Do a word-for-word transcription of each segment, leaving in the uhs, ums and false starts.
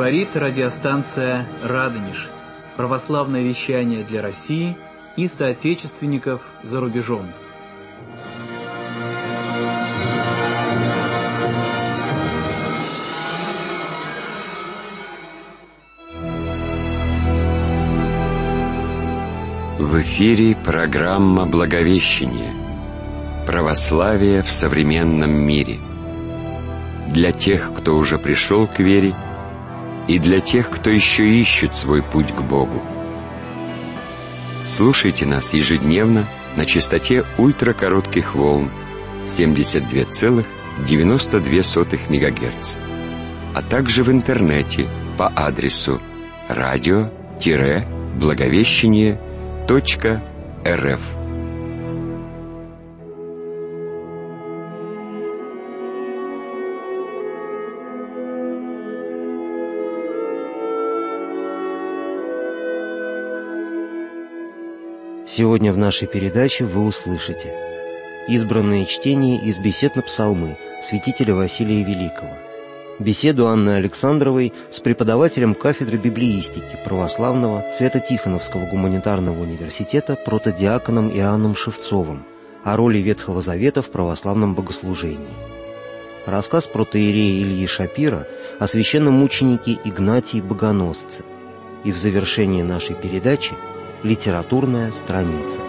Говорит радиостанция «Радонеж». Православное вещание для России и соотечественников за рубежом. В эфире программа «Благовещение. Православие в современном мире». Для тех, кто уже пришел к вере, и для тех, кто еще ищет свой путь к Богу. Слушайте нас ежедневно на частоте ультракоротких волн семьдесят два целых девяносто две сотых мегагерца, а также в интернете по адресу радио-благовещение точка рф. Сегодня в нашей передаче вы услышите избранные чтения из бесед на псалмы святителя Василия Великого, беседу Анны Александровой с преподавателем кафедры библеистики православного Свято-Тихоновского гуманитарного университета протодиаконом Иоанном Шевцовым о роли Ветхого Завета в православном богослужении, рассказ протоиерея Ильи Шапира о священном мученике Игнатии Богоносце и в завершении нашей передачи литературная страница.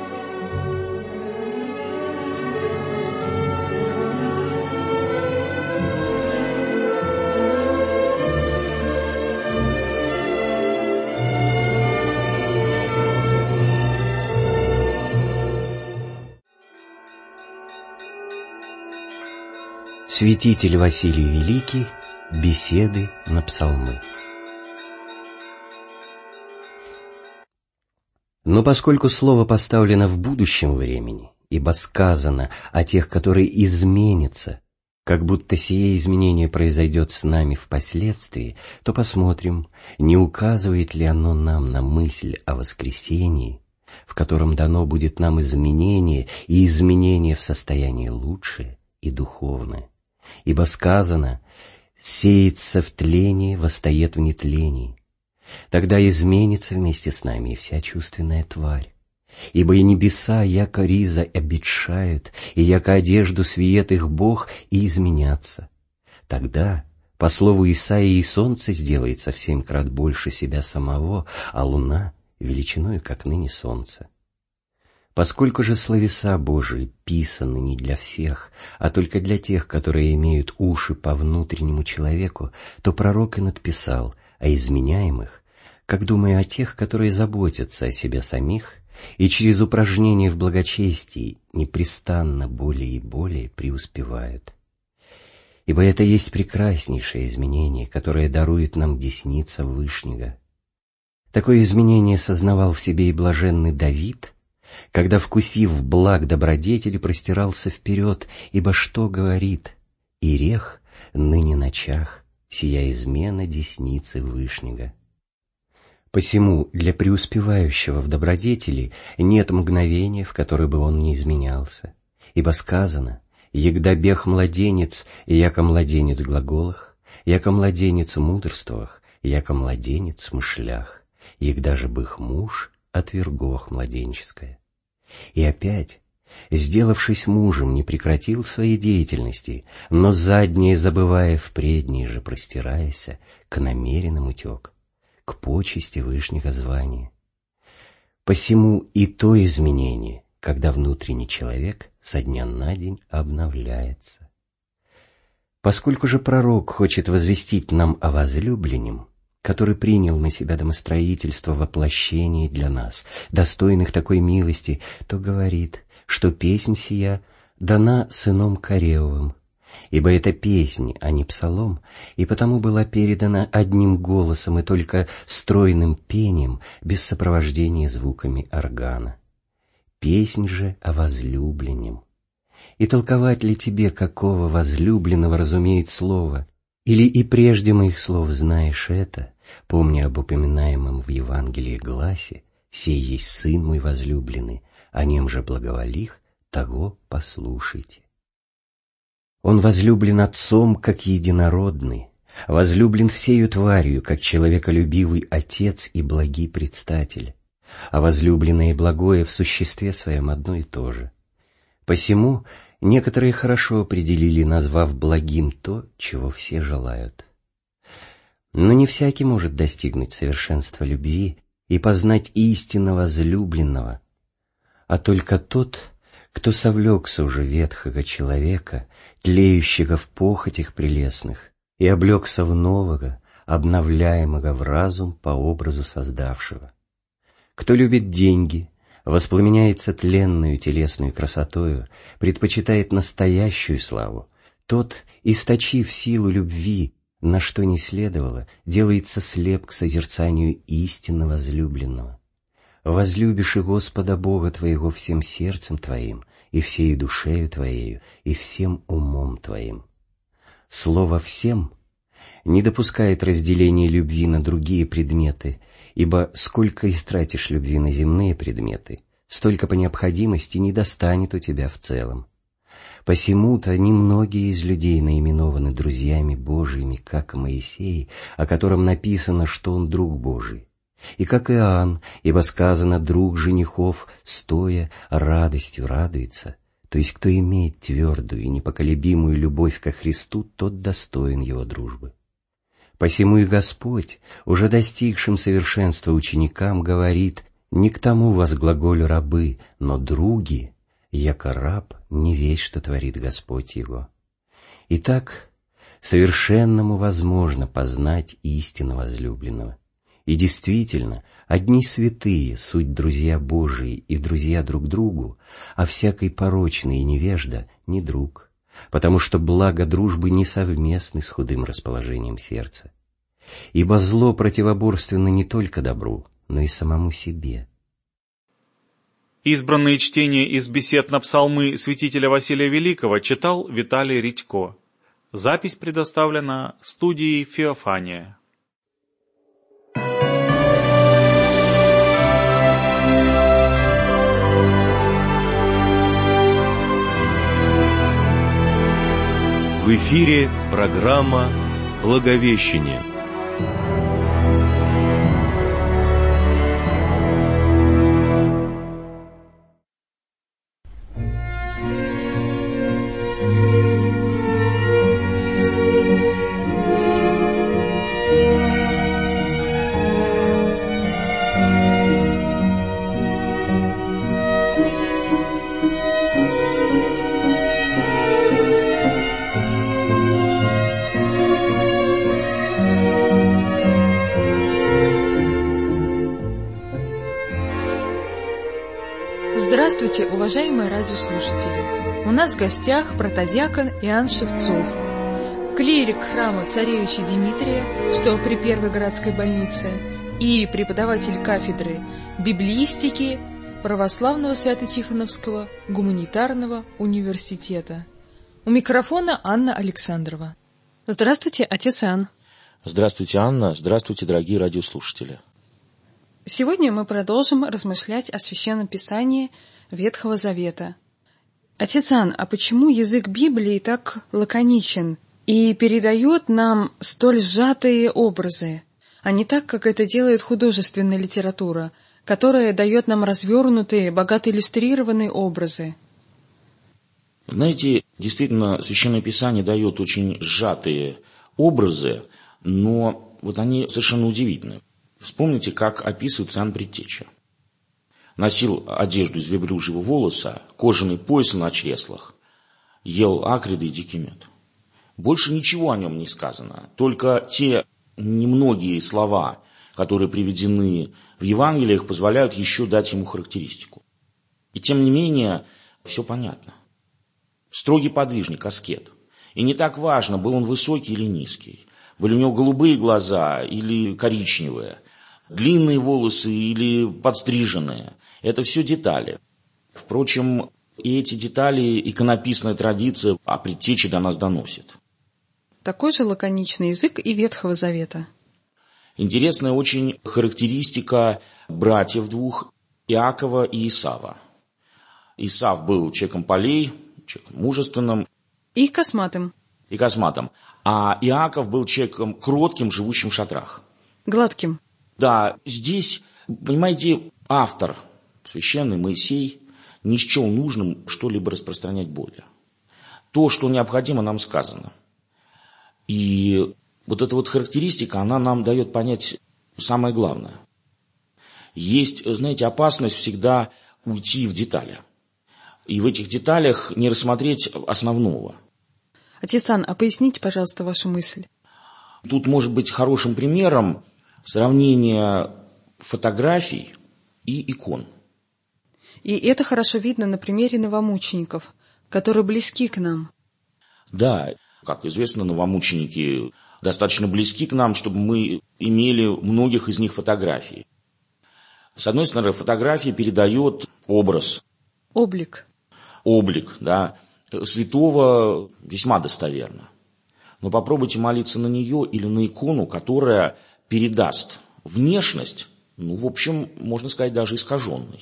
Святитель Василий Великий. Беседы на псалмы. Но поскольку слово поставлено в будущем времени, ибо сказано о тех, которые изменятся, как будто сие изменение произойдет с нами впоследствии, то посмотрим, не указывает ли оно нам на мысль о воскресении, в котором дано будет нам изменение и изменение в состоянии лучшее и духовное. Ибо сказано: «Сеется в тлении, восстает в нетлении». Тогда изменится вместе с нами и вся чувственная тварь. Ибо и небеса, яко риза, обетшают, и яко одежду свиет их Бог, и изменятся. Тогда, по слову Исаии, и солнце сделается в семь крат больше себя самого, а луна величиною, как ныне солнце. Поскольку же словеса Божии писаны не для всех, а только для тех, которые имеют уши по внутреннему человеку, то пророк и надписал о изменяемых, как думая о тех, которые заботятся о себе самих и через упражнение в благочестии непрестанно более и более преуспевают. Ибо это есть прекраснейшее изменение, которое дарует нам десница Вышнего. Такое изменение сознавал в себе и блаженный Давид, когда, вкусив благ добродетели, простирался вперед, ибо что говорит: «Ирех ныне ночах, сия измена десницы Вышнего». Посему для преуспевающего в добродетели нет мгновения, в которое бы он не изменялся, ибо сказано: «Егда бег младенец, яко младенец глаголах, яко младенец мудрствовах, яко младенец мышлях, егда же бых муж отвергох младенческое». И опять, сделавшись мужем, не прекратил своей деятельности, но заднее забывая, в преднее же простираясь, к намеренным утек, к почести Вышнего звания. Посему и то изменение, когда внутренний человек со дня на день обновляется. Поскольку же пророк хочет возвестить нам о возлюбленном, который принял на себя домостроительство воплощение для нас, достойных такой милости, то говорит, что песнь сия дана сыном Каревым, ибо это песнь, а не псалом, и потому была передана одним голосом и только стройным пением, без сопровождения звуками органа. Песнь же о возлюбленном. И толковать ли тебе, какого возлюбленного разумеет слово? Или и прежде моих слов знаешь это, помня об упоминаемом в Евангелии гласе: «Сей есть Сын мой возлюбленный, о нем же благоволих, того послушайте». Он возлюблен Отцом, как единородный, возлюблен всею тварью, как человеколюбивый Отец и благий Предстатель, а возлюбленное и благое в существе своем одно и то же. Посему некоторые хорошо определили, назвав благим то, чего все желают. Но не всякий может достигнуть совершенства любви и познать истинно возлюбленного, а только тот, кто совлекся уже ветхого человека, тлеющего в похотях прелестных, и облегся в нового, обновляемого в разум по образу создавшего. Кто любит деньги, воспламеняется тленную телесную красотою, предпочитает настоящую славу, тот, источив силу любви, на что не следовало, делается слеп к созерцанию истинно возлюбленного. Возлюбишь и Господа Бога твоего всем сердцем твоим, и всею душею твоею, и всем умом твоим. Слово «всем» не допускает разделения любви на другие предметы, ибо сколько истратишь любви на земные предметы, столько по необходимости не достанет у тебя в целом. Посему-то немногие из людей наименованы друзьями Божиими, как Моисей, о котором написано, что он друг Божий, и как Иоанн, ибо сказано: друг женихов, стоя, радостью радуется. То есть, кто имеет твердую и непоколебимую любовь ко Христу, тот достоин его дружбы. Посему и Господь, уже достигшим совершенства ученикам, говорит: не к тому вас глаголю рабы, но други, яко раб не весть, что творит Господь его. Итак, совершенному возможно познать истину возлюбленного. И действительно, одни святые суть друзья Божии и друзья друг другу, а всякий порочный и невежда не друг, потому что благо дружбы не совместны с худым расположением сердца. Ибо зло противоборственно не только добру, но и самому себе. Избранные чтения из бесед на псалмы святителя Василия Великого читал Виталий Редько. Запись предоставлена студией Феофания. В эфире программа «Благовещение». Здравствуйте, уважаемые радиослушатели! У нас в гостях протодиакон Иоанн Шевцов, клирик храма царевича Димитрия, что при Первой городской больнице, и преподаватель кафедры библеистики Православного Свято-Тихоновского гуманитарного университета. У микрофона Анна Александрова. Здравствуйте, отец Иоанн. Здравствуйте, Анна. Здравствуйте, дорогие радиослушатели. Сегодня мы продолжим размышлять о Священном Писании Ветхого Завета. Отец Иоанн, а почему язык Библии так лаконичен и передает нам столь сжатые образы, а не так, как это делает художественная литература, которая дает нам развернутые, богато иллюстрированные образы? Знаете, действительно, Священное Писание дает очень сжатые образы, но вот они совершенно удивительны. Вспомните, как описывается Иоанн Предтеча. Носил одежду из верблюжьего волоса, кожаный пояс на чреслах, ел акриды и дикий мед. Больше ничего о нем не сказано, только те немногие слова, которые приведены в Евангелиях, позволяют еще дать ему характеристику. И тем не менее, все понятно. Строгий подвижник, аскет. И не так важно, был он высокий или низкий, были у него голубые глаза или коричневые, длинные волосы или подстриженные. Это все детали. Впрочем, и эти детали иконописная традиция о Предтече до нас доносит. Такой же лаконичный язык и Ветхого Завета. Интересная очень характеристика братьев двух, Иакова и Исава. Исав был человеком полей, человеком мужественным. И косматым. и косматым. А Иаков был человеком кротким, живущим в шатрах. Гладким. Да, здесь, понимаете, автор, священный Моисей, не счел нужным что-либо распространять более. То, что необходимо, нам сказано. И вот эта вот характеристика, она нам дает понять самое главное. Есть, знаете, опасность всегда уйти в детали. И в этих деталях не рассмотреть основного. Отец Ан, а поясните, пожалуйста, вашу мысль. Тут может быть хорошим примером сравнение фотографий и икон. И это хорошо видно на примере новомучеников, которые близки к нам. Да, как известно, новомученики достаточно близки к нам, чтобы мы имели многих из них фотографий. С одной стороны, фотография передает образ. Облик. Облик, да. Святого весьма достоверно. Но попробуйте молиться на нее или на икону, которая передаст внешность, ну, в общем, можно сказать, даже искаженной.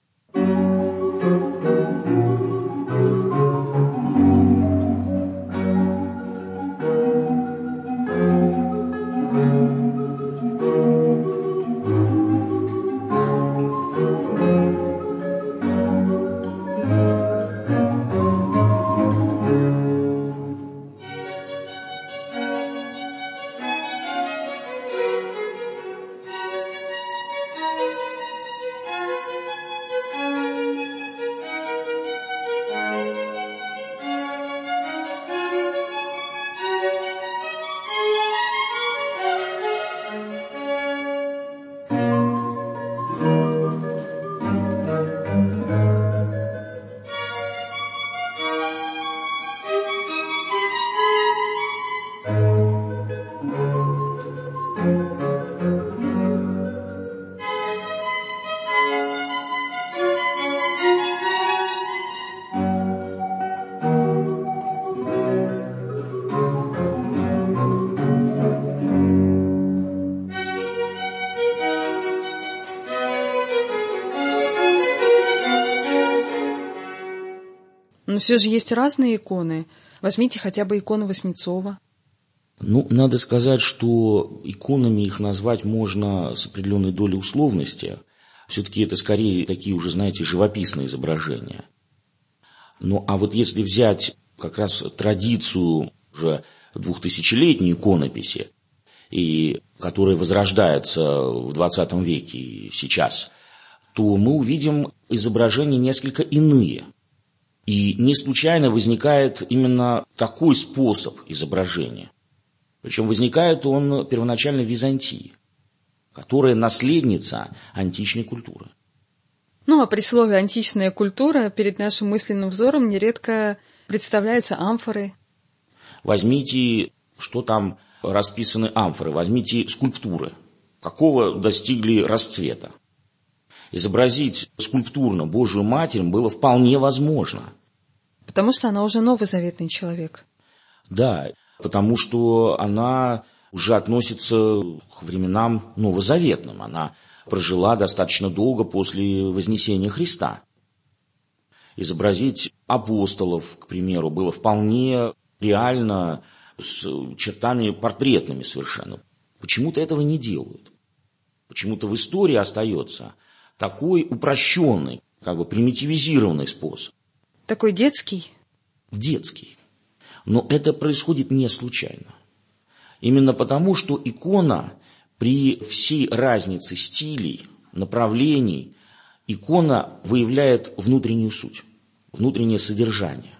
Но все же есть разные иконы. Возьмите хотя бы икону Васнецова. Ну, надо сказать, что иконами их назвать можно с определенной долей условности. Все-таки это скорее такие уже, знаете, живописные изображения. Ну, а вот если взять как раз традицию уже двухтысячелетней иконописи, и которая возрождается в двадцатом веке и сейчас, то мы увидим изображения несколько иные. И не случайно возникает именно такой способ изображения. Причем возникает он первоначально в Византии, которая наследница античной культуры. Ну, а при слове «античная культура» перед нашим мысленным взором нередко представляются амфоры. Возьмите, что там расписаны амфоры, возьмите скульптуры, какого достигли расцвета. Изобразить скульптурно Божию Матерь было вполне возможно. Потому что она уже новозаветный человек. Да, потому что она уже относится к временам новозаветным. Она прожила достаточно долго после вознесения Христа. Изобразить апостолов, к примеру, было вполне реально, с чертами портретными совершенно. Почему-то этого не делают. Почему-то в истории остается такой упрощенный, как бы примитивизированный способ. Такой детский? Детский. Но это происходит не случайно. Именно потому, что икона при всей разнице стилей, направлений, икона выявляет внутреннюю суть, внутреннее содержание.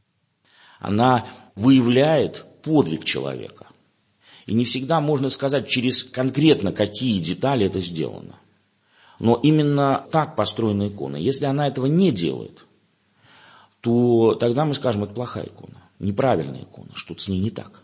Она выявляет подвиг человека. И не всегда можно сказать, через конкретно какие детали это сделано. Но именно так построена икона. Если она этого не делает, то тогда мы скажем, это плохая икона, неправильная икона, что-то с ней не так.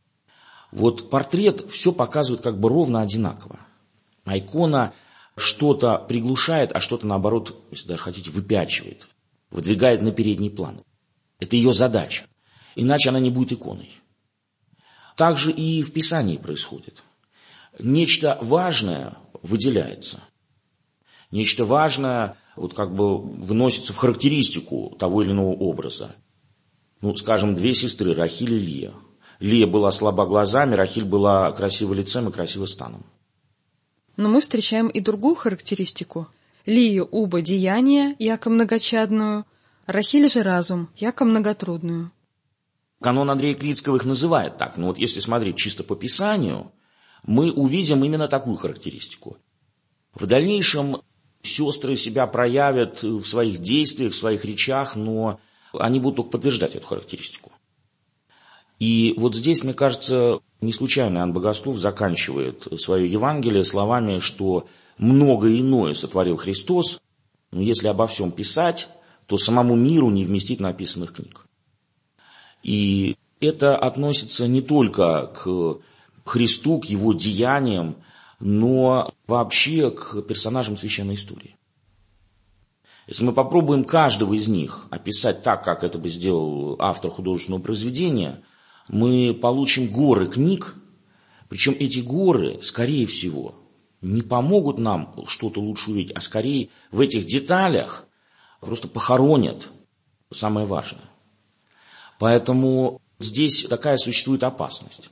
Вот портрет все показывает как бы ровно одинаково. А икона что-то приглушает, а что-то, наоборот, если даже хотите, выпячивает, выдвигает на передний план. Это ее задача. Иначе она не будет иконой. Так же и в Писании происходит. Нечто важное выделяется. Нечто важное вот как бы вносится в характеристику того или иного образа. ну, скажем, две сестры, Рахиль и Лия. Лия была слаба глазами, Рахиль была красива лицем и красива станом. Но мы встречаем и другую характеристику. Лию уба деяния, яко многочадную, Рахиль же разум, яко многотрудную. Канон Андрея Критского их называет так, но вот если смотреть чисто по Писанию, мы увидим именно такую характеристику. В дальнейшем сестры себя проявят в своих действиях, в своих речах, но они будут только подтверждать эту характеристику. И вот здесь, мне кажется, не случайно Иоанн Богослов заканчивает свое Евангелие словами, что многое иное сотворил Христос, но если обо всем писать, то самому миру не вместить написанных книг. И это относится не только к Христу, к его деяниям, но вообще к персонажам священной истории. Если мы попробуем каждого из них описать так, как это бы сделал автор художественного произведения, мы получим горы книг, причем эти горы, скорее всего, не помогут нам что-то лучше увидеть, а скорее в этих деталях просто похоронят самое важное. Поэтому здесь такая существует опасность.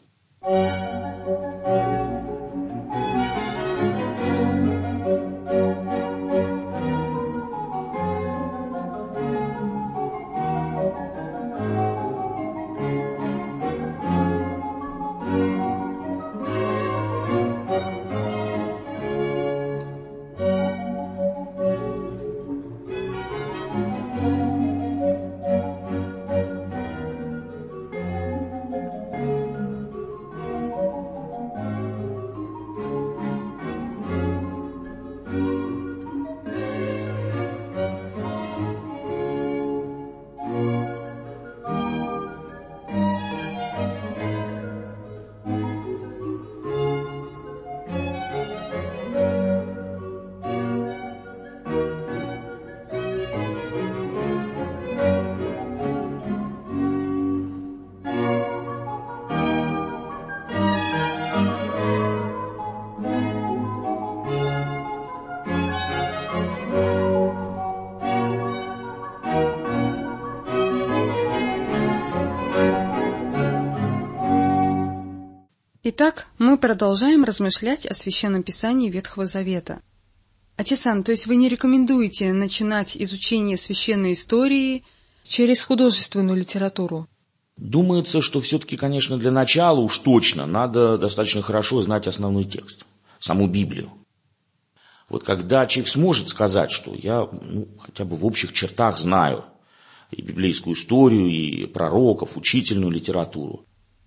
Итак, мы продолжаем размышлять о Священном Писании Ветхого Завета. Отец Ан, то есть вы не рекомендуете начинать изучение священной истории через художественную литературу? Думается, что все-таки, конечно, для начала уж точно надо достаточно хорошо знать основной текст, саму Библию. Вот когда человек сможет сказать, что я ну, хотя бы в общих чертах знаю и библейскую историю, и пророков, учительную литературу,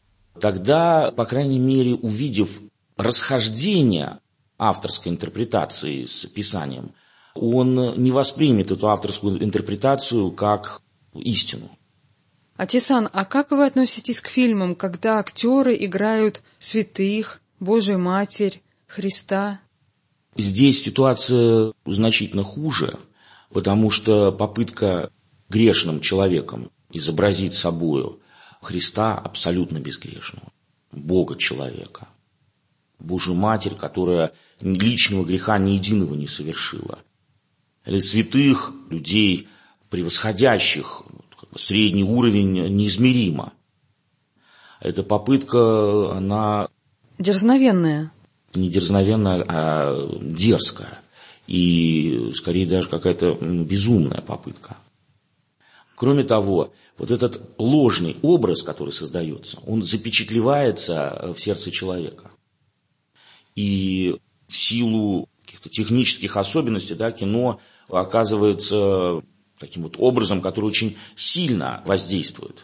тогда, по крайней мере, увидев расхождение авторской интерпретации с Писанием, он не воспримет эту авторскую интерпретацию как истину. Отец Ан, а как вы относитесь к фильмам, когда актеры играют святых, Божию Матерь, Христа? Здесь ситуация значительно хуже, потому что попытка грешным человеком изобразить собою Христа абсолютно безгрешного, Бога-человека, Божию Матерь, которая личного греха ни единого не совершила, или святых людей, превосходящих как бы, средний уровень неизмеримо. Эта попытка, она... Дерзновенная. Не дерзновенная, а дерзкая. И, скорее, даже какая-то безумная попытка. Кроме того, вот этот ложный образ, который создается, он запечатлевается в сердце человека. И в силу каких-то технических особенностей, да, кино оказывается таким вот образом, который очень сильно воздействует.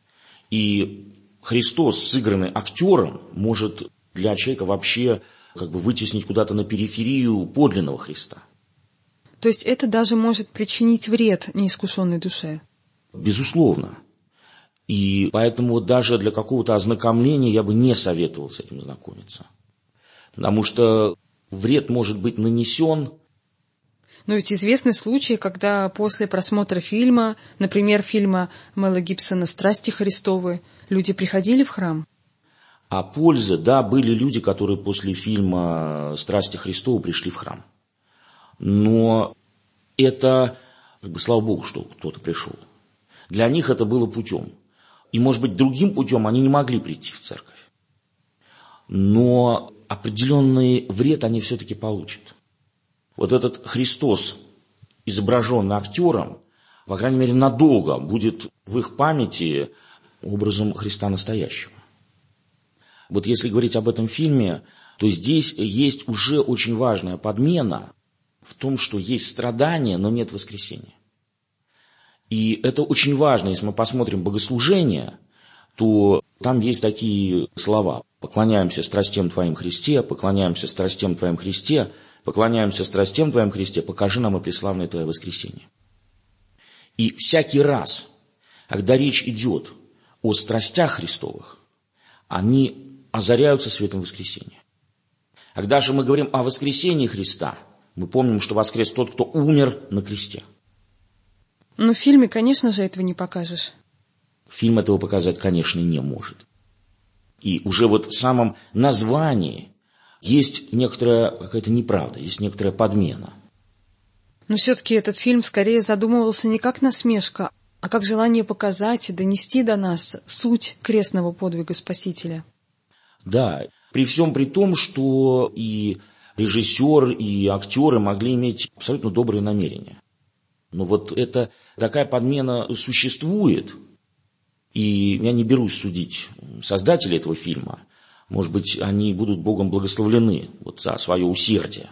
И Христос, сыгранный актером, может для человека вообще как бы вытеснить куда-то на периферию подлинного Христа. То есть это даже может причинить вред неискушенной душе? Безусловно. И поэтому даже для какого-то ознакомления я бы не советовал с этим знакомиться. Потому что вред может быть нанесен. Но ведь известны случаи, когда после просмотра фильма, например, фильма Мэла Гибсона «Страсти Христовы», люди приходили в храм. А польза, да, были люди, которые после фильма «Страсти Христовы» пришли в храм. Но это, как бы, слава Богу, что кто-то пришел. Для них это было путем. И, может быть, другим путем они не могли прийти в церковь. Но определенный вред они все-таки получат. Вот этот Христос, изображенный актером, по крайней мере, надолго будет в их памяти образом Христа настоящего. Вот если говорить об этом фильме, то здесь есть уже очень важная подмена в том, что есть страдания, но нет воскресения. И это очень важно, если мы посмотрим богослужение, то там есть такие слова: «Поклоняемся страстям Твоим, Христе, поклоняемся страстям Твоим, Христе, поклоняемся страстям Твоим, Христе, покажи нам и преславное Твое воскресение». И всякий раз, когда речь идет о страстях Христовых, они озаряются светом воскресения. Когда же мы говорим о воскресении Христа, мы помним, что воскрес тот, кто умер на кресте. Но в фильме, конечно же, этого не покажешь. Фильм этого показать, конечно, не может. И уже вот в самом названии есть некоторая какая-то неправда, есть некоторая подмена. Но все-таки этот фильм скорее задумывался не как насмешка, а как желание показать и донести до нас суть крестного подвига Спасителя. Да, при всем при том, что и режиссер, и актеры могли иметь абсолютно добрые намерения. Но вот это такая подмена существует, и я не берусь судить создателей этого фильма. Может быть, они будут Богом благословлены вот за свое усердие.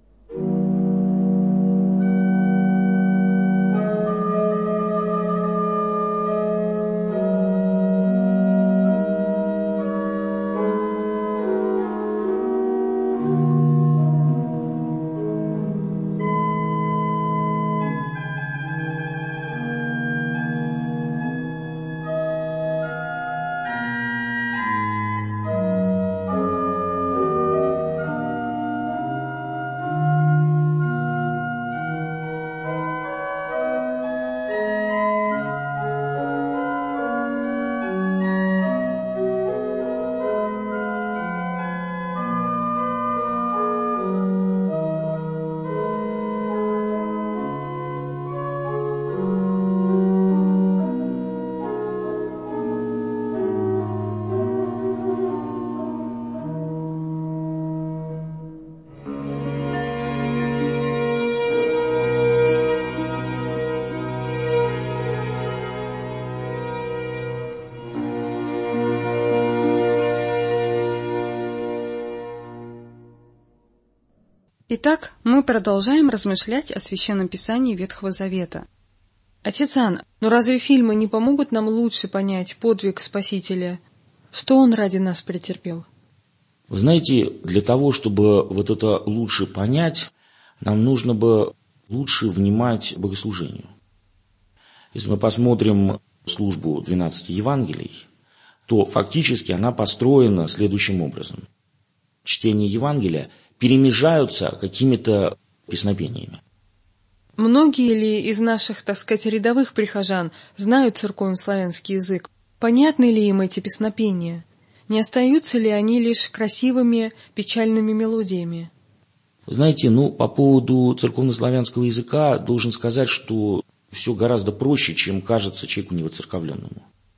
Итак, мы продолжаем размышлять о Священном Писании Ветхого Завета. Отец Иоанн, но разве фильмы не помогут нам лучше понять подвиг Спасителя? Что Он ради нас претерпел? Вы знаете, для того, чтобы вот это лучше понять, нам нужно бы лучше внимать богослужению. Если мы посмотрим службу двенадцати Евангелий, то фактически она построена следующим образом. Чтение Евангелия перемежаются какими-то песнопениями. Многие ли из наших, так сказать, рядовых прихожан знают церковнославянский язык? Понятны ли им эти песнопения? Не остаются ли они лишь красивыми печальными мелодиями? Знаете, ну, по поводу церковнославянского языка должен сказать, что все гораздо проще, чем кажется человеку невоцерковленному.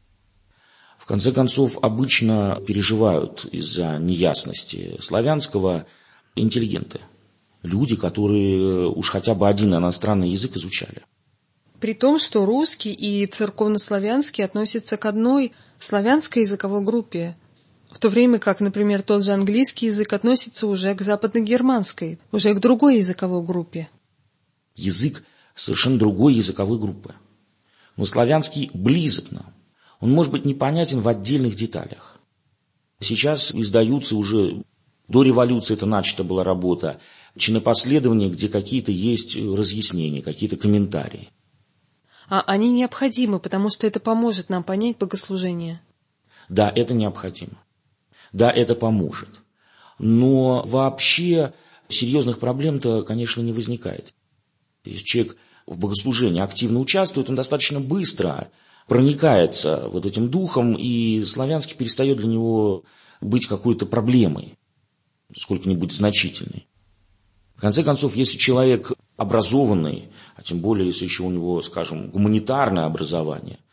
В конце концов, обычно переживают из-за неясности славянского интеллигенты. Люди, которые уж хотя бы один иностранный язык изучали. При том, что русский и церковнославянский относятся к одной славянской языковой группе, в то время как, например, тот же английский язык относится уже к западногерманской, уже к другой языковой группе. Язык совершенно другой языковой группы. Но славянский близок нам. Он может быть непонятен в отдельных деталях. Сейчас издаются уже, до революции это начата была работа, чинопоследования, где какие-то есть разъяснения, какие-то комментарии. А они необходимы, потому что это поможет нам понять богослужение. Да, это необходимо. Да, это поможет. Но вообще серьезных проблем-то, конечно, не возникает. Если человек в богослужении активно участвует, он достаточно быстро проникается вот этим духом, и славянский перестает для него быть какой-то проблемой, сколько-нибудь значительной. В конце концов, если человек образованный, а тем более, если еще у него, скажем, гуманитарное образование,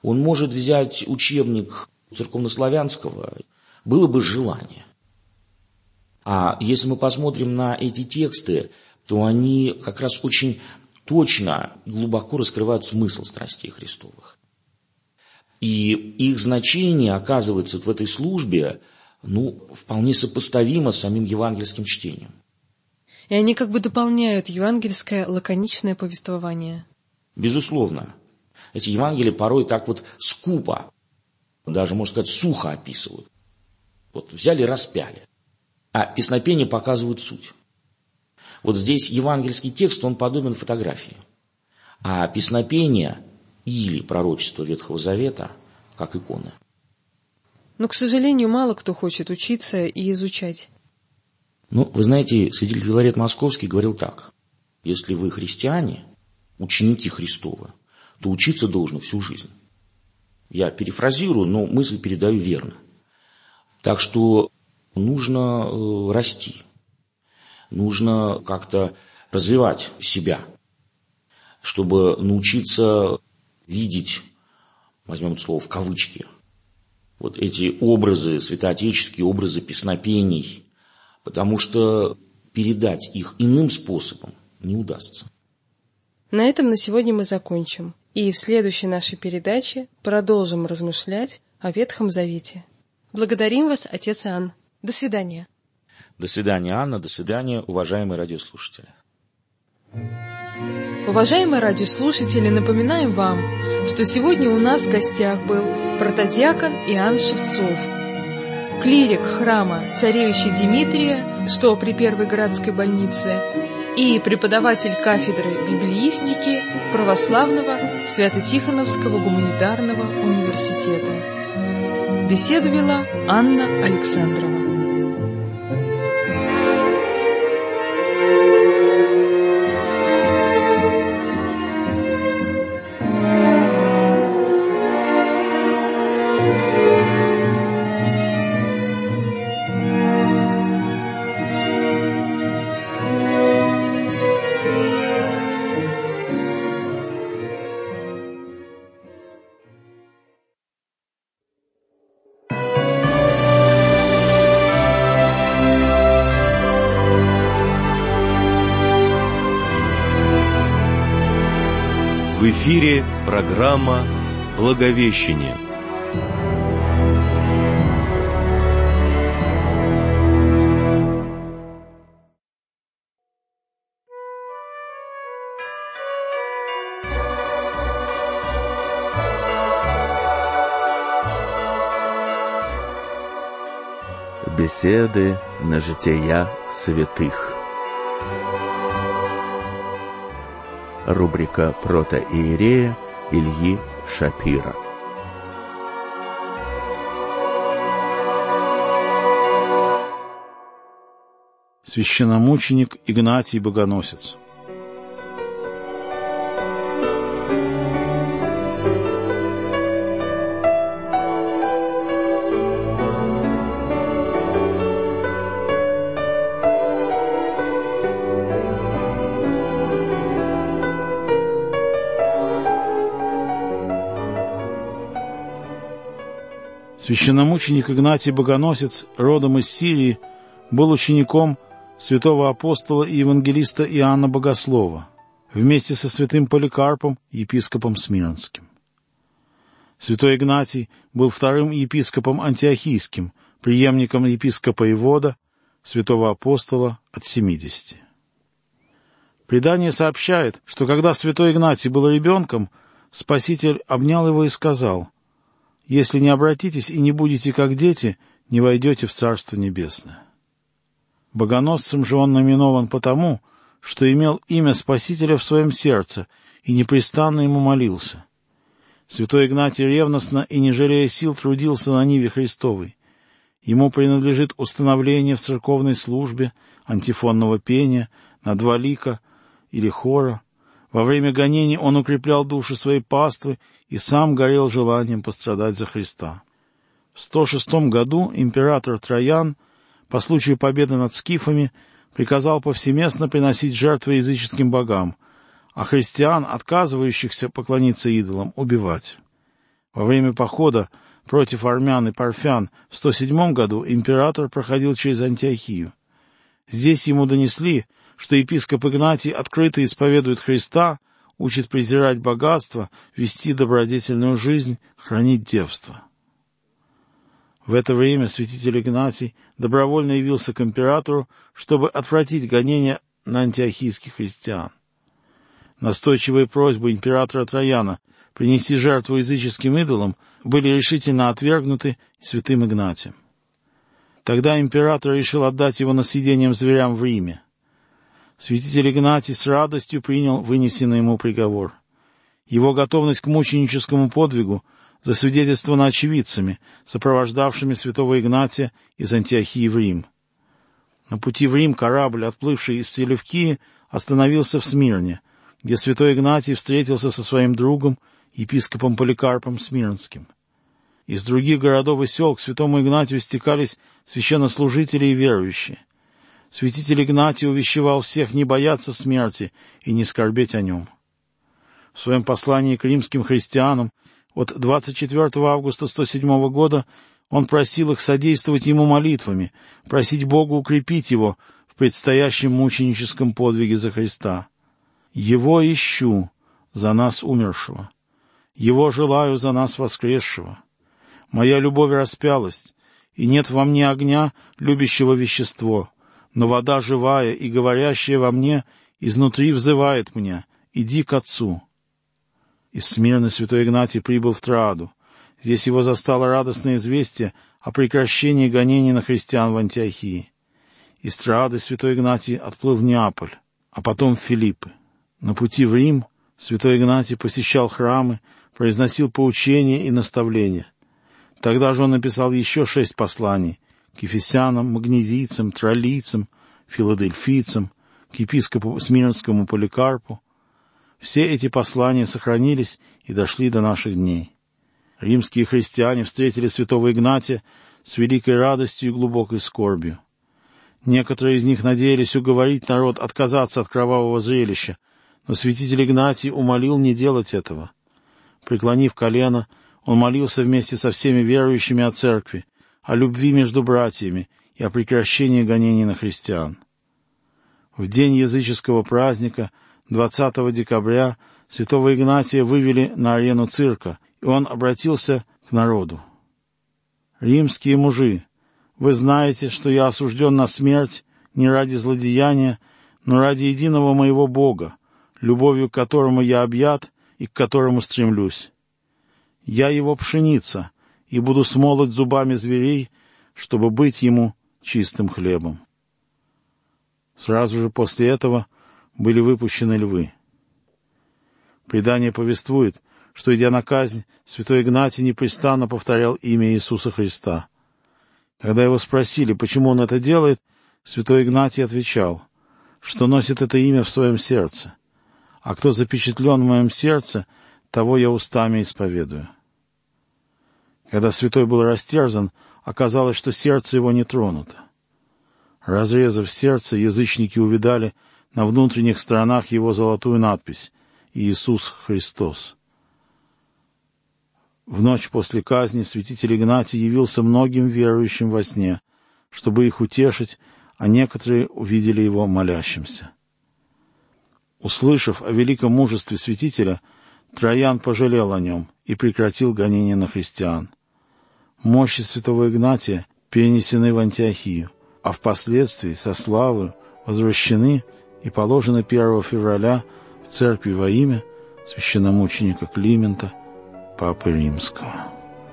Он может взять учебник церковнославянского, было бы желание. А если мы посмотрим на эти тексты, то они как раз очень точно и глубоко раскрывают смысл страстей Христовых. И их значение оказывается в этой службе, ну, вполне сопоставимо с самим евангельским чтением. И они как бы дополняют евангельское лаконичное повествование. Безусловно. Эти Евангелия порой так вот скупо, даже, можно сказать, сухо описывают. Вот взяли и распяли. А песнопения показывают суть. Вот здесь евангельский текст, он подобен фотографии. А песнопения или пророчество Ветхого Завета, как иконы. Но, к сожалению, мало кто хочет учиться и изучать. Ну, вы знаете, святитель Филарет Московский говорил так. Если вы христиане, ученики Христовы, то учиться должно всю жизнь. Я перефразирую, но мысль передаю верно. Так что нужно э, расти. Нужно как-то развивать себя, чтобы научиться видеть, возьмем это слово в кавычки, вот эти образы, святоотеческие образы песнопений, потому что передать их иным способом не удастся. На этом на сегодня мы закончим. И в следующей нашей передаче продолжим размышлять о Ветхом Завете. Благодарим вас, отец Иоанн. До свидания. До свидания, Анна. До свидания, уважаемые радиослушатели. Уважаемые радиослушатели, напоминаем вам, что сегодня у нас в гостях был протодиакон Иоанн Шевцов, клирик храма царевича Димитрия, что при Первой городской больнице, и преподаватель кафедры библеистики Православного Свято-Тихоновского гуманитарного университета. Беседу вела Анна Александрова. В эфире программа «Благовещение». Беседы на жития святых. Рубрика протоиерея Ильи Шапира. Священномученик Игнатий Богоносец. Священномученик Игнатий Богоносец, родом из Сирии, был учеником святого апостола и евангелиста Иоанна Богослова, вместе со святым Поликарпом, епископом Смирнским. Святой Игнатий был вторым епископом антиохийским, преемником епископа Ивода, святого апостола от семидесяти. Предание сообщает, что когда святой Игнатий был ребенком, Спаситель обнял его и сказал: «Если не обратитесь и не будете как дети, не войдете в Царство Небесное». Богоносцем же он наименован потому, что имел имя Спасителя в своем сердце и непрестанно ему молился. Святой Игнатий ревностно и не жалея сил трудился на ниве Христовой. Ему принадлежит установление в церковной службе антифонного пения на два лика или хора. Во время гонений он укреплял души своей паствы и сам горел желанием пострадать за Христа. В сто шестом году император Троян по случаю победы над скифами приказал повсеместно приносить жертвы языческим богам, а христиан, отказывающихся поклониться идолам, убивать. Во время похода против армян и парфян в сто седьмом году император проходил через Антиохию. Здесь ему донесли, что епископ Игнатий открыто исповедует Христа, учит презирать богатство, вести добродетельную жизнь, хранить девство. В это время святитель Игнатий добровольно явился к императору, чтобы отвратить гонения на антиохийских христиан. Настойчивые просьбы императора Траяна принести жертву языческим идолам были решительно отвергнуты святым Игнатием. Тогда император решил отдать его на съедение зверям в Риме. Святитель Игнатий с радостью принял вынесенный ему приговор. Его готовность к мученическому подвигу засвидетельствована очевидцами, сопровождавшими святого Игнатия из Антиохии в Рим. На пути в Рим корабль, отплывший из Селевкии, остановился в Смирне, где святой Игнатий встретился со своим другом, епископом Поликарпом Смирнским. Из других городов и сел к святому Игнатию стекались священнослужители и верующие. Святитель Игнатий увещевал всех не бояться смерти и не скорбеть о нем. В своем послании к римским христианам от двадцать четвёртого августа сто седьмого года он просил их содействовать ему молитвами, просить Бога укрепить его в предстоящем мученическом подвиге за Христа. «Его ищу за нас умершего, Его желаю за нас воскресшего. Моя любовь распялость, и нет во мне огня, любящего вещество, но вода живая и говорящая во мне изнутри взывает мне: иди к Отцу». Из Смирны святой Игнатий прибыл в Троаду. Здесь его застало радостное известие о прекращении гонений на христиан в Антиохии. Из Троады святой Игнатий отплыл в Неаполь, а потом в Филиппы. На пути в Рим святой Игнатий посещал храмы, произносил поучения и наставления. Тогда же он написал еще шесть посланий к ефесянам, магнезийцам, троллийцам, филадельфийцам, к епископу Смирнскому Поликарпу. Все эти послания сохранились и дошли до наших дней. Римские христиане встретили святого Игнатия с великой радостью и глубокой скорбью. Некоторые из них надеялись уговорить народ отказаться от кровавого зрелища, но святитель Игнатий умолил не делать этого. Преклонив колено, он молился вместе со всеми верующими о церкви, о любви между братьями и о прекращении гонений на христиан. В день языческого праздника, двадцатого декабря, святого Игнатия вывели на арену цирка, и он обратился к народу. «Римские мужи, вы знаете, что я осужден на смерть не ради злодеяния, но ради единого моего Бога, любовью к которому я объят и к которому стремлюсь. Я его пшеница, и буду смолоть зубами зверей, чтобы быть ему чистым хлебом». Сразу же после этого были выпущены львы. Предание повествует, что, идя на казнь, святой Игнатий непрестанно повторял имя Иисуса Христа. Когда его спросили, почему он это делает, святой Игнатий отвечал, что носит это имя в своем сердце, а кто запечатлен в моем сердце, того я устами исповедую. Когда святой был растерзан, оказалось, что сердце его не тронуто. Разрезав сердце, язычники увидали на внутренних сторонах его золотую надпись «Иисус Христос». В ночь после казни святитель Игнатий явился многим верующим во сне, чтобы их утешить, а некоторые увидели его молящимся. Услышав о великом мужестве святителя, Траян пожалел о нем и прекратил гонения на христиан. Мощи святого Игнатия перенесены в Антиохию, а впоследствии со славою возвращены и положены первого февраля в церкви во имя священномученика Климента, Папы Римского.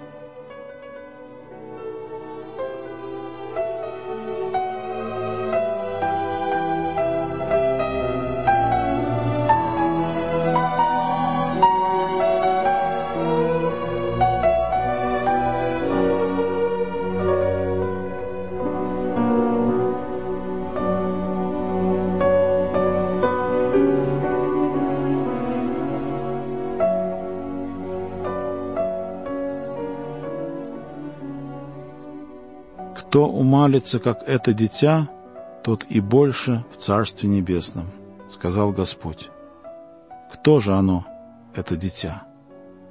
«Кто умалится, как это дитя, тот и больше в Царстве Небесном», — сказал Господь. Кто же оно, это дитя?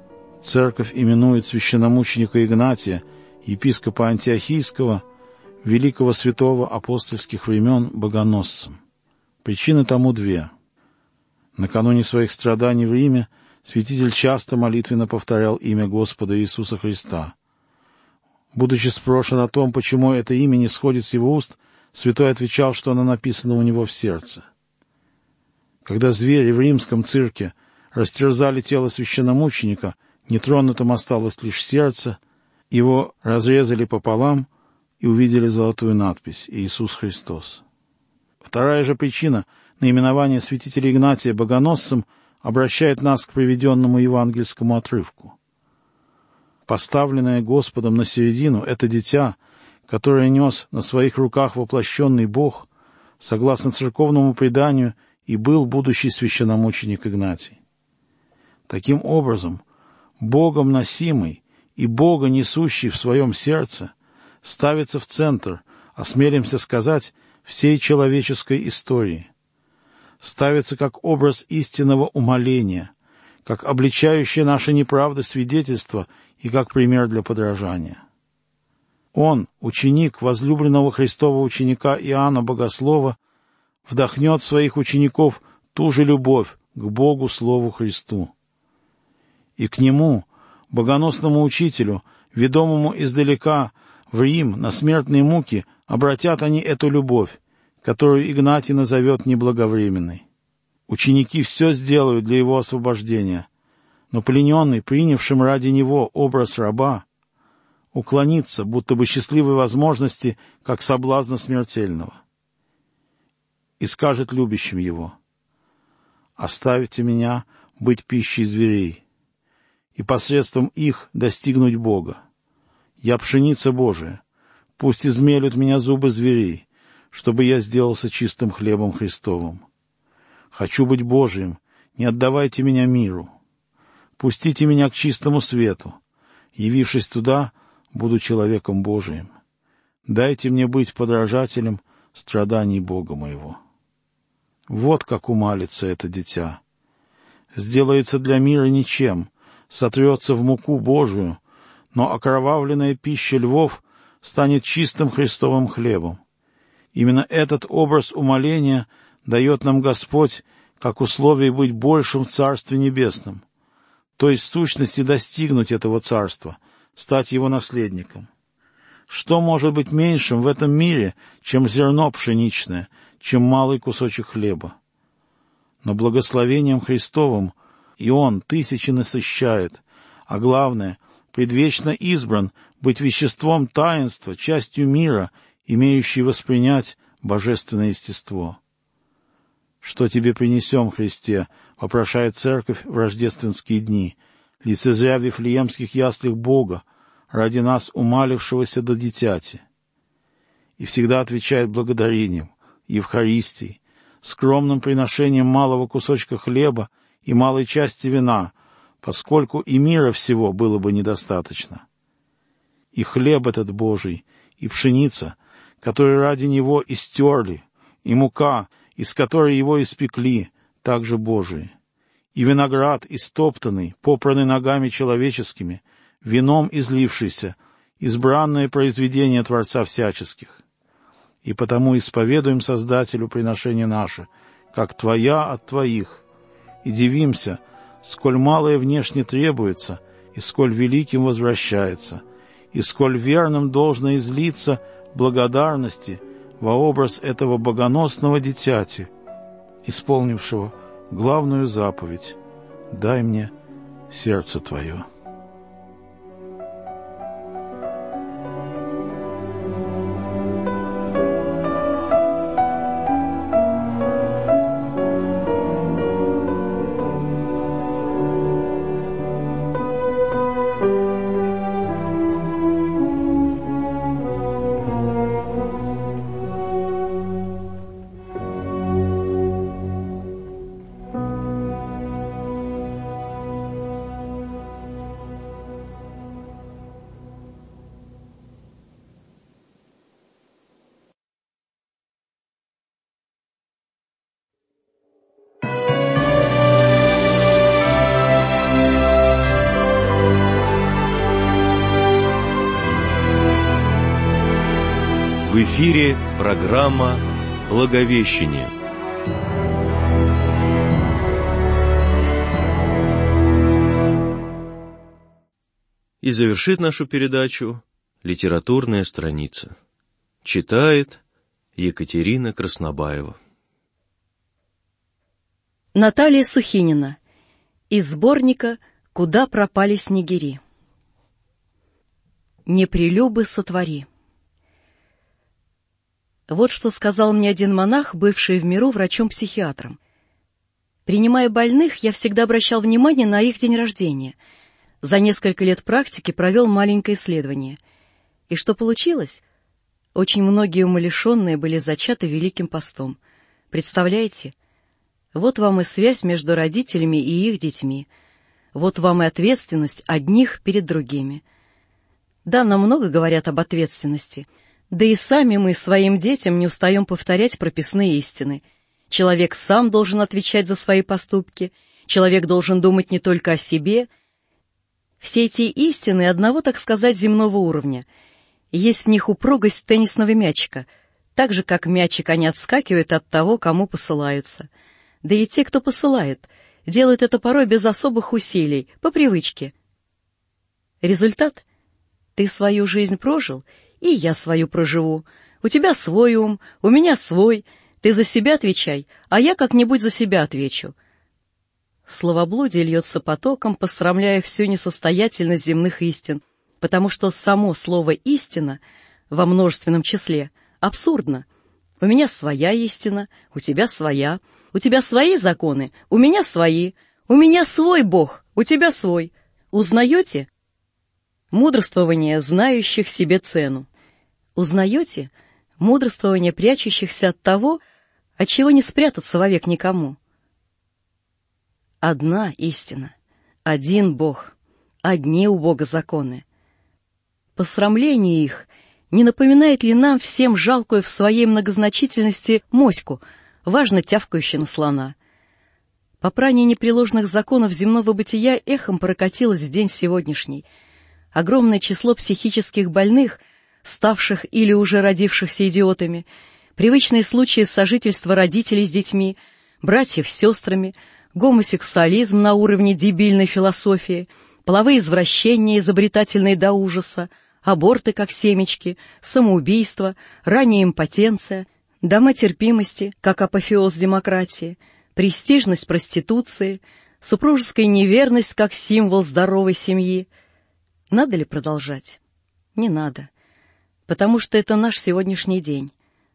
Церковь именует священномученика Игнатия, епископа Антиохийского, великого святого апостольских времен, богоносцем. Причины тому две. Накануне своих страданий в Риме святитель часто молитвенно повторял имя Господа Иисуса Христа. Будучи спрошен о том, почему это имя не сходит с его уст, святой отвечал, что оно написано у него в сердце. Когда звери в римском цирке растерзали тело священномученика, нетронутым осталось лишь сердце, его разрезали пополам и увидели золотую надпись «Иисус Христос». Вторая же причина наименования святителя Игнатия богоносцем обращает нас к приведенному евангельскому отрывку. Поставленное Господом на середину это дитя, которое нес на своих руках воплощенный Бог, согласно церковному преданию, и был будущий священномученик Игнатий. Таким образом, Богом носимый и Бога несущий в своем сердце ставится в центр, осмелимся сказать, всей человеческой истории. Ставится как образ истинного умоления, как обличающее наши неправды свидетельство и как пример для подражания. Он, ученик возлюбленного Христова ученика Иоанна Богослова, вдохнет в своих учеников ту же любовь к Богу Слову Христу. И к Нему, богоносному учителю, ведомому издалека в Рим на смертные муки, обратят они эту любовь, которую Игнатий назовет неблаговременной. Ученики все сделают для его освобождения, но плененный, принявшим ради него образ раба, уклонится, будто бы счастливой возможности, как соблазна смертельного, и скажет любящим его: «Оставьте меня быть пищей зверей, и посредством их достигнуть Бога. Я пшеница Божия, пусть измелют меня зубы зверей, чтобы я сделался чистым хлебом Христовым. Хочу быть Божиим, не отдавайте меня миру. Пустите меня к чистому свету. Явившись туда, буду человеком Божиим. Дайте мне быть подражателем страданий Бога моего». Вот как умалится это дитя. Сделается для мира ничем, сотрется в муку Божию, но окровавленная пища львов станет чистым Христовым хлебом. Именно этот образ умоления дает нам Господь как условие быть большим в Царстве Небесном, то есть в сущности достигнуть этого Царства, стать его наследником. Что может быть меньшим в этом мире, чем зерно пшеничное, чем малый кусочек хлеба? Но благословением Христовым и Он тысячи насыщает, а главное, предвечно избран быть веществом таинства, частью мира, имеющей воспринять божественное естество. «Что тебе принесем, Христе?» — вопрошает Церковь в рождественские дни, лицезря в Вифлеемских яслях Бога, ради нас умалившегося до дитяти. И всегда отвечает благодарением, Евхаристией, скромным приношением малого кусочка хлеба и малой части вина, поскольку и мира всего было бы недостаточно. И хлеб этот Божий, и пшеница, которые ради него истерли, и мука, из которой его испекли, также Божии, и виноград истоптанный, попранный ногами человеческими, вином излившийся, избранное произведение Творца всяческих. И потому исповедуем Создателю приношение наше, как Твоя от Твоих, и дивимся, сколь малое внешне требуется, и сколь великим возвращается, и сколь верным должно излиться благодарности во образ этого богоносного дитяти, исполнившего главную заповедь: «Дай мне сердце Твое». В эфире программа «Благовещение». И завершит нашу передачу литературная страница. Читает Екатерина Краснобаева. Наталья Сухинина. Из сборника «Куда пропали снегири». «Непрелюбы сотвори». Вот что сказал мне один монах, бывший в миру врачом-психиатром. Принимая больных, я всегда обращал внимание на их день рождения. За несколько лет практики провел маленькое исследование. И что получилось? Очень многие умалишенные были зачаты Великим постом. Представляете? Вот вам и связь между родителями и их детьми. Вот вам и ответственность одних перед другими. Да, нам много говорят об ответственности. Да и сами мы своим детям не устаем повторять прописные истины. Человек сам должен отвечать за свои поступки. Человек должен думать не только о себе. Все эти истины одного, так сказать, земного уровня. Есть в них упругость теннисного мячика, так же, как мячик они отскакивают от того, кому посылаются. Да и те, кто посылает, делают это порой без особых усилий, по привычке. Результат? Ты свою жизнь прожил, и я свою проживу. У тебя свой ум, у меня свой. Ты за себя отвечай, а я как-нибудь за себя отвечу. Словоблудие льется потоком, посрамляя всю несостоятельность земных истин, потому что само слово «истина» во множественном числе абсурдно. У меня своя истина, у тебя своя, у тебя свои законы, у меня свои, у меня свой Бог, у тебя свой. Узнаете? Мудрствование знающих себе цену. Узнаете? Мудрствование прячущихся от того, от чего не спрятаться вовек никому. Одна истина, один Бог, одни у Бога законы. Посрамление их не напоминает ли нам всем жалкую в своей многозначительности моську, важно тявкающую на слона? Попрание непреложных законов земного бытия эхом прокатилось в день сегодняшний. Огромное число психических больных, ставших или уже родившихся идиотами, привычные случаи сожительства родителей с детьми, братьев с сестрами, гомосексуализм на уровне дебильной философии, половые извращения, изобретательные до ужаса, аборты как семечки, самоубийство, ранняя импотенция, дома терпимости как апофеоз демократии, престижность проституции, супружеская неверность как символ здоровой семьи. Надо ли продолжать? Не надо, потому что это наш сегодняшний день.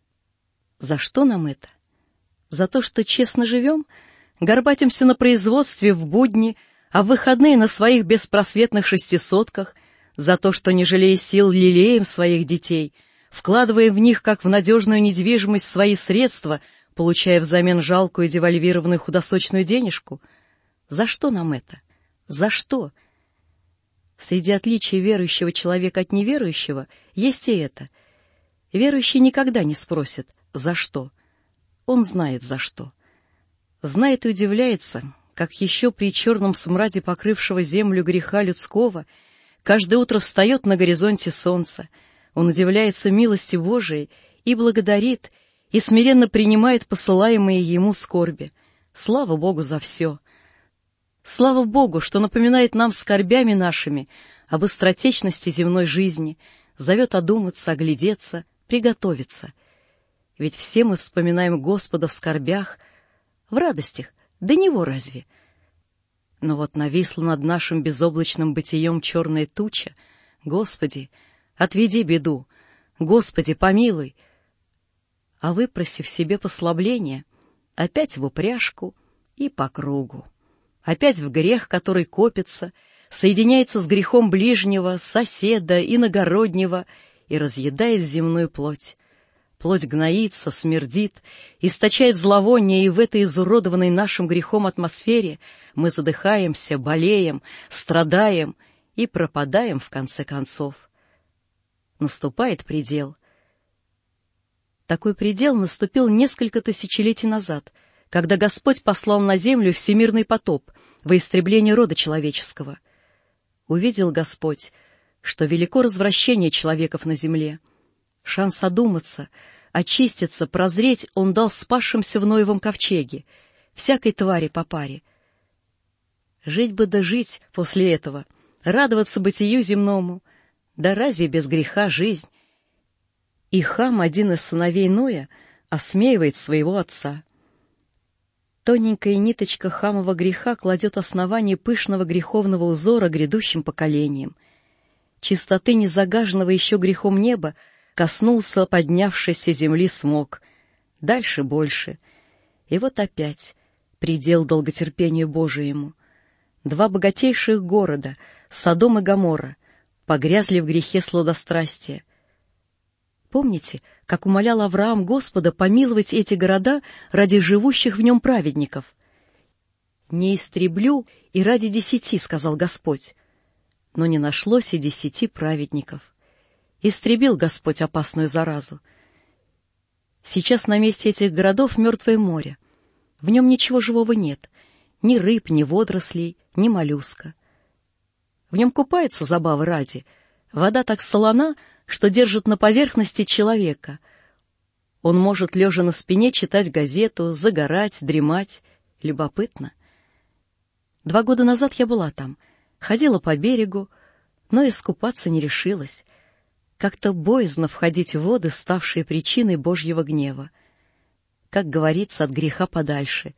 За что нам это? За то, что честно живем, горбатимся на производстве в будни, а в выходные на своих беспросветных шестисотках, за то, что, не жалея сил, лелеем своих детей, вкладываем в них, как в надежную недвижимость, свои средства, получая взамен жалкую девальвированную худосочную денежку? За что нам это? За что? Среди отличий верующего человека от неверующего есть и это. Верующий никогда не спросит «за что?». Он знает за что. Знает и удивляется, как еще при черном смраде покрывшего землю греха людского каждое утро встает на горизонте солнце. Он удивляется милости Божией и благодарит, и смиренно принимает посылаемые ему скорби. Слава Богу за все! Слава Богу, что напоминает нам скорбями нашими об быстротечности земной жизни, зовет одуматься, оглядеться, приготовиться. Ведь все мы вспоминаем Господа в скорбях, в радостях, до Него разве? Но вот нависла над нашим безоблачным бытием черная туча. Господи, отведи беду, Господи, помилуй. А выпросив себе послабление, опять в упряжку и по кругу. Опять в грех, который копится, соединяется с грехом ближнего, соседа, иногороднего и разъедает земную плоть. Плоть гноится, смердит, источает зловоние, и в этой изуродованной нашим грехом атмосфере мы задыхаемся, болеем, страдаем и пропадаем в конце концов. Наступает предел. Такой предел наступил несколько тысячелетий назад, когда Господь послал на землю всемирный потоп во истребление рода человеческого. Увидел Господь, что велико развращение человеков на земле, Шанс одуматься, очиститься, прозреть он дал спасшимся в Ноевом ковчеге, всякой твари по паре. Жить бы да жить после этого, радоваться бытию земному, да разве без греха жизнь? И Хам, один из сыновей Ноя, осмеивает своего отца. Тоненькая ниточка Хамова греха кладет основание пышного греховного узора грядущим поколениям. Чистоты незагаженного еще грехом неба коснулся поднявшейся земли смог. Дальше больше. И вот опять предел долготерпению Божиему. Два богатейших города, Содом и Гоморра, погрязли в грехе сладострастия. Помните, как умолял Авраам Господа помиловать эти города ради живущих в нем праведников? «Не истреблю и ради десяти», — сказал Господь. Но не нашлось и десяти праведников. Истребил Господь опасную заразу. Сейчас на месте этих городов мертвое море. В нем ничего живого нет. Ни рыб, ни водорослей, ни моллюска. В нем купаются забавы ради. Вода так солона, что держит на поверхности человека. Он может, лежа на спине, читать газету, загорать, дремать. Любопытно. Два года назад я была там, ходила по берегу, но искупаться не решилась. Как-то боязно входить в воды, ставшие причиной Божьего гнева. Как говорится, от греха подальше.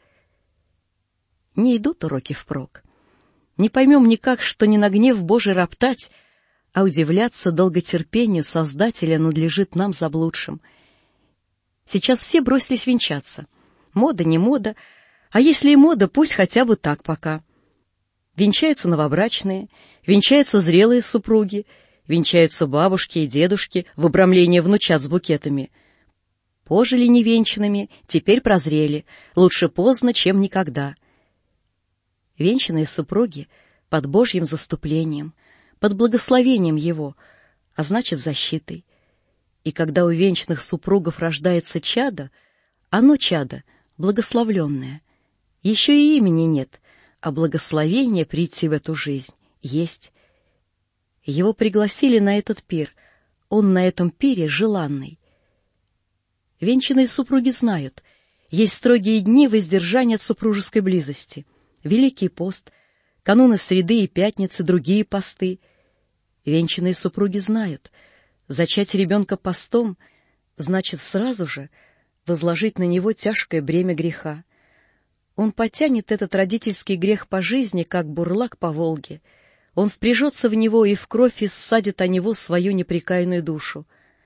Не идут уроки впрок. Не поймем никак, что не на гнев Божий роптать, а удивляться долготерпению Создателя надлежит нам заблудшим. Сейчас все бросились венчаться. Мода, не мода, а если и мода, пусть хотя бы так пока. Венчаются новобрачные, венчаются зрелые супруги, венчаются бабушки и дедушки в обрамлении внучат с букетами. Пожили невенчанными, теперь прозрели, лучше поздно, чем никогда. Венчанные супруги под Божьим заступлением, под благословением Его, а значит, защитой. И когда у венчанных супругов рождается чадо, оно чадо благословленное. Еще и имени нет, а благословение прийти в эту жизнь есть. Его пригласили на этот пир, он на этом пире желанный. Венчанные супруги знают, есть строгие дни воздержания от супружеской близости, Великий пост, кануны среды и пятницы, другие посты. Венчанные супруги знают, зачать ребенка постом значит сразу же возложить на него тяжкое бремя греха. Он потянет этот родительский грех по жизни, как бурлак по Волге. Он впряжется в него и в кровь иссадит о него свою непрекаянную душу.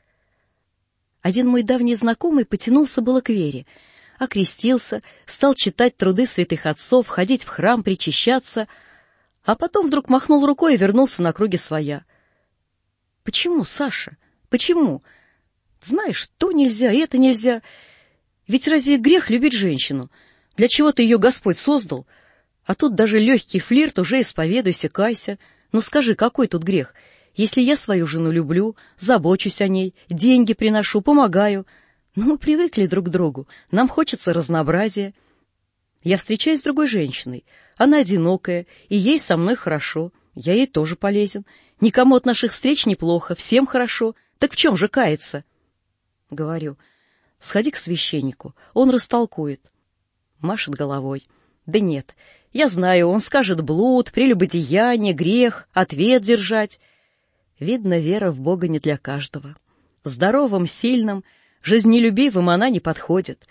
Один мой давний знакомый потянулся было к вере, окрестился, стал читать труды святых отцов, ходить в храм, причащаться, а потом вдруг махнул рукой и вернулся на круги своя. Почему, Саша? Почему? Знаешь, то нельзя, это нельзя. Ведь разве грех любить женщину? Для чего-то ее Господь создал. А тут даже легкий флирт, уже исповедуйся, кайся. Ну скажи, какой тут грех? Если я свою жену люблю, забочусь о ней, деньги приношу, помогаю. Но мы привыкли друг к другу, нам хочется разнообразия. Я встречаюсь с другой женщиной, она одинокая, и ей со мной хорошо, я ей тоже полезен. Никому от наших встреч неплохо, всем хорошо. Так в чем же каяться? Говорю, сходи к священнику, он растолкует. Машет головой. Да нет, я знаю, он скажет блуд, прелюбодеяние, грех, ответ держать. Видно, вера в Бога не для каждого. Здоровым, сильным, жизнелюбивым она не подходит.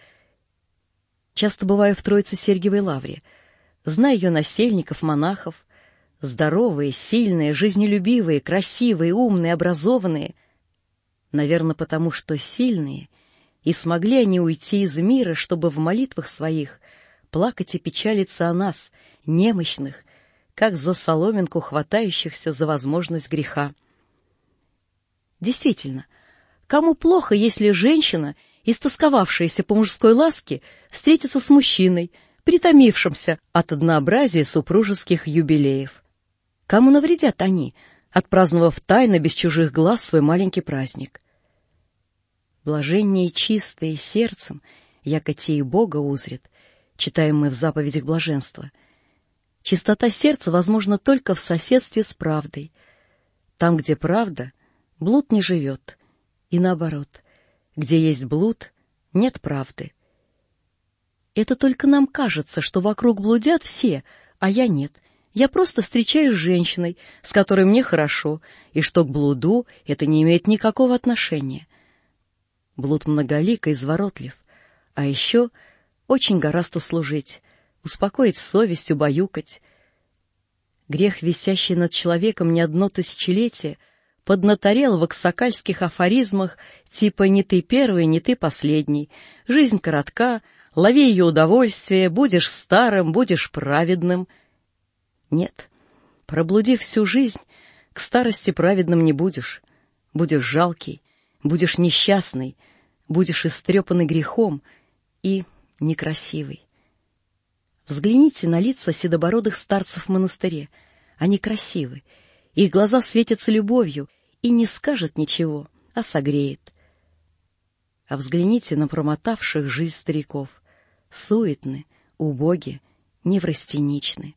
Часто бываю в Троице-Сергиевой лавре. Знаю ее насельников, монахов. Здоровые, сильные, жизнелюбивые, красивые, умные, образованные. Наверное, потому что сильные, и смогли они уйти из мира, чтобы в молитвах своих плакать и печалиться о нас, немощных, как за соломинку хватающихся за возможность греха. Действительно, кому плохо, если женщина, истосковавшаяся по мужской ласке, встретится с мужчиной, притомившимся от однообразия супружеских юбилеев? Кому навредят они, отпраздновав тайно без чужих глаз свой маленький праздник? Блаженнее чистые сердцем, яко те и Бога узрят, читаем мы в заповедях блаженства. Чистота сердца возможна только в соседстве с правдой. Там, где правда, блуд не живет, И наоборот, где есть блуд, нет правды. Это только нам кажется, что вокруг блудят все, а я нет. Я просто встречаюсь с женщиной, с которой мне хорошо, и что к блуду это не имеет никакого отношения. Блуд многолик и изворотлив, а еще очень гораздо служить, успокоить совесть, убаюкать. Грех, висящий над человеком не одно тысячелетие, поднаторел в аксакальских афоризмах типа «не ты первый, не ты последний», «жизнь коротка», «лови ее удовольствие», «будешь старым, будешь праведным». Нет, проблудив всю жизнь, к старости праведным не будешь. Будешь жалкий, будешь несчастный, будешь истрепанный грехом и некрасивый. Взгляните на лица седобородых старцев в монастыре. Они красивы, их глаза светятся любовью и не скажет ничего, а согреет. А взгляните на промотавших жизнь стариков. Суетны, убоги, неврастеничны.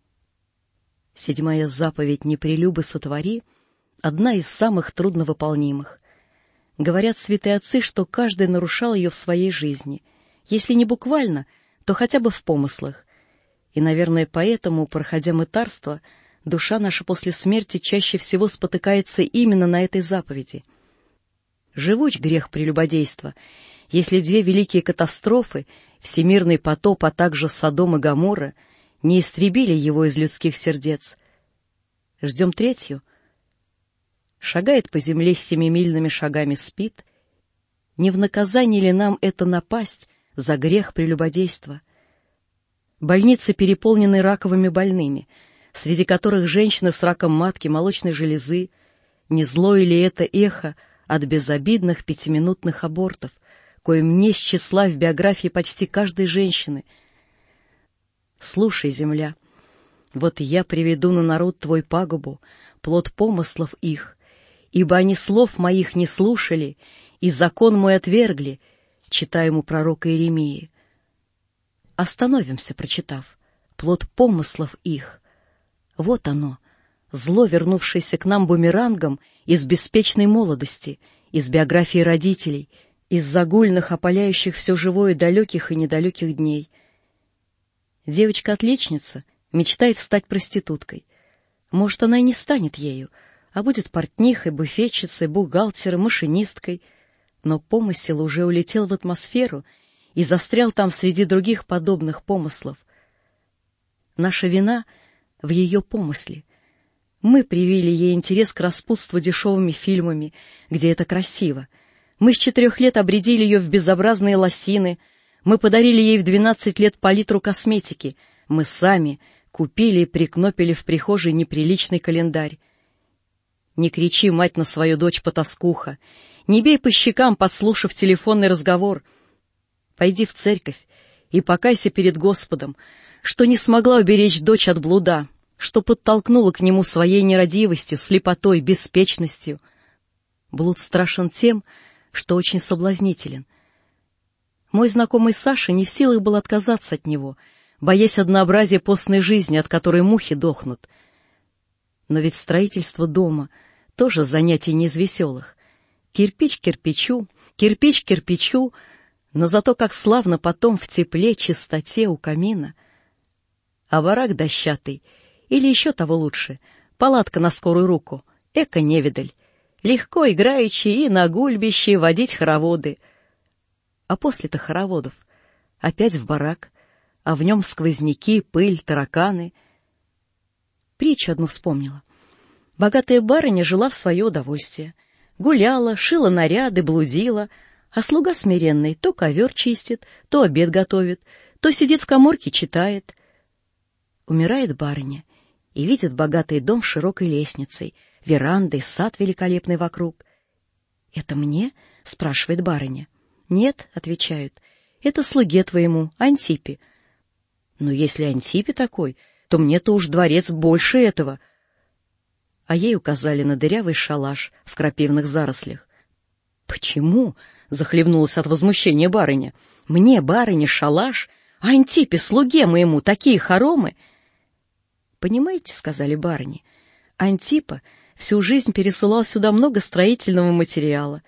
Седьмая заповедь «Не прелюбы сотвори» — одна из самых трудновыполнимых. Говорят святые отцы, что каждый нарушал ее в своей жизни, если не буквально, то хотя бы в помыслах. И, наверное, поэтому, проходя мытарство, душа наша после смерти чаще всего спотыкается именно на этой заповеди. Живуч грех прелюбодейства, если две великие катастрофы, всемирный потоп, а также Содом и Гоморра, не истребили его из людских сердец. Ждем третью. Шагает по земле семимильными шагами спит. Не в наказание ли нам это напасть за грех прелюбодейства? Больницы переполнены раковыми больными, среди которых женщины с раком матки, молочной железы. Не злое ли это эхо от безобидных пятиминутных абортов, коим не с числа в биографии почти каждой женщины? Слушай, земля, вот я приведу на народ твой пагубу, плод помыслов их, ибо они слов моих не слушали, и закон мой отвергли, читаем у пророка Иеремии. Остановимся, прочитав, плод помыслов их. Вот оно, зло, вернувшееся к нам бумерангом из беспечной молодости, из биографии родителей, из загульных, опаляющих все живое далеких и недалеких дней. Девочка-отличница мечтает стать проституткой. Может, она и не станет ею, а будет портнихой, буфетчицей, бухгалтером, машинисткой. Но помысел уже улетел в атмосферу и застрял там среди других подобных помыслов. Наша вина в ее помысле. Мы привили ей интерес к распутству дешевыми фильмами, где это красиво. Мы с четырех лет обрядили ее в безобразные лосины. Мы подарили ей в двенадцать лет палитру косметики. Мы сами купили и прикнопили в прихожей неприличный календарь. Не кричи, мать, на свою дочь-потаскуха. Не бей по щекам, подслушав телефонный разговор. Пойди в церковь и покайся перед Господом, что не смогла уберечь дочь от блуда, что подтолкнула к нему своей нерадивостью, слепотой, беспечностью. Блуд страшен тем, что очень соблазнителен. Мой знакомый Саша не в силах был отказаться от него, боясь однообразия постной жизни, от которой мухи дохнут. Но ведь строительство дома тоже занятие не из веселых. Кирпич кирпичу, кирпич кирпичу, но зато как славно потом в тепле, чистоте у камина. А барак дощатый, или еще того лучше, палатка на скорую руку, эко-невидаль, легко играючи и на гульбище водить хороводы. А после-то хороводов опять в барак, а в нем сквозняки, пыль, тараканы. Притчу одну вспомнила. Богатая барыня жила в свое удовольствие. Гуляла, шила наряды, блудила, а слуга смиренный то ковер чистит, то обед готовит, то сидит в каморке, читает. Умирает барыня и видит богатый дом с широкой лестницей, верандой, сад великолепный вокруг. — Это мне? — спрашивает барыня. — Нет, — отвечают, — это слуге твоему, Антипе. — Но если Антипе такой, то мне-то уж дворец больше этого. А ей указали на дырявый шалаш в крапивных зарослях. — Почему? — захлебнулась от возмущения барыня. — Мне, барыня, шалаш, а Антипе, слуге моему, такие хоромы? — Понимаете, — сказали барыни, — Антипа всю жизнь пересылал сюда много строительного материала,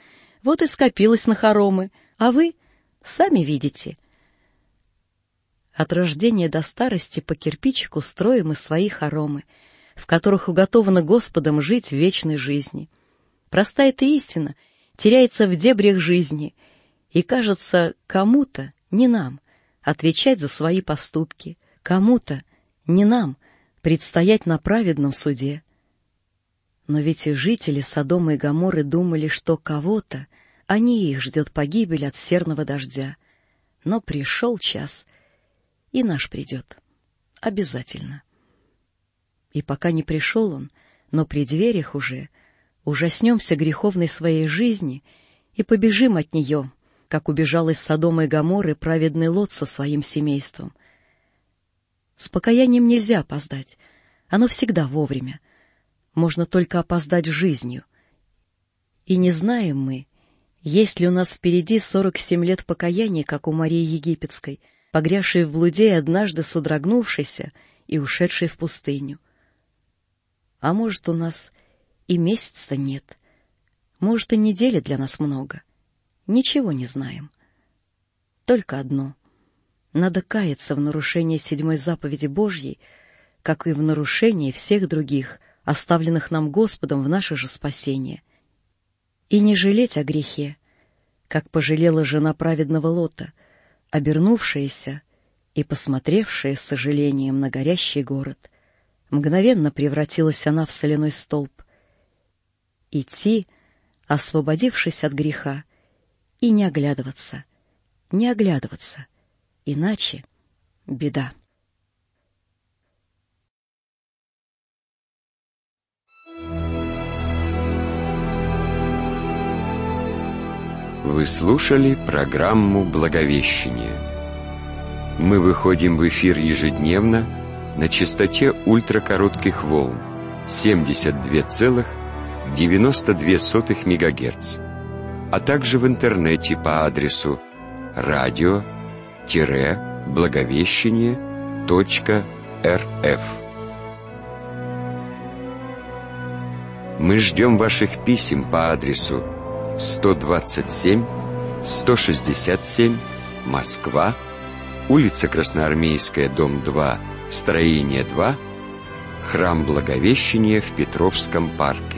Вот и скопилось на хоромы, а вы сами видите. От рождения до старости по кирпичику строим мы свои хоромы, в которых уготовано Господом жить в вечной жизни. Простая эта истина теряется в дебрях жизни, и кажется, кому-то, не нам, отвечать за свои поступки, кому-то, не нам, предстоять на праведном суде. Но ведь и жители Содома и Гоморры думали, что кого-то, а не их, ждет погибель от серного дождя. Но пришел час, и наш придет. Обязательно. И пока не пришел он, но при дверях уже, ужаснемся греховной своей жизни и побежим от нее, как убежал из Содома и Гоморры праведный Лот со своим семейством. С покаянием нельзя опоздать, оно всегда вовремя. Можно только опоздать жизнью. И не знаем мы, есть ли у нас впереди сорок семь лет покаяния, как у Марии Египетской, погрязшей в блуде и однажды содрогнувшейся и ушедшей в пустыню. А может, у нас и месяца нет, может, и недели для нас много. Ничего не знаем. Только одно — надо каяться в нарушении седьмой заповеди Божьей, как и в нарушении всех других, оставленных нам Господом в наше же спасение. И не жалеть о грехе, как пожалела жена праведного Лота, обернувшаяся и посмотревшая с сожалением на горящий город. Мгновенно превратилась она в соляной столб. Идти, освободившись от греха, и не оглядываться, не оглядываться, иначе беда. Вы слушали программу «Благовещение». Мы выходим в эфир ежедневно на частоте ультракоротких волн семьдесят два целых девяносто две сотых мегагерц, а также в интернете по адресу радио-благовещение точка рф. Мы ждем ваших писем по адресу сто двадцать семь сто шестьдесят семь, Москва, улица Красноармейская, дом два, строение два, Храм Благовещения в Петровском парке.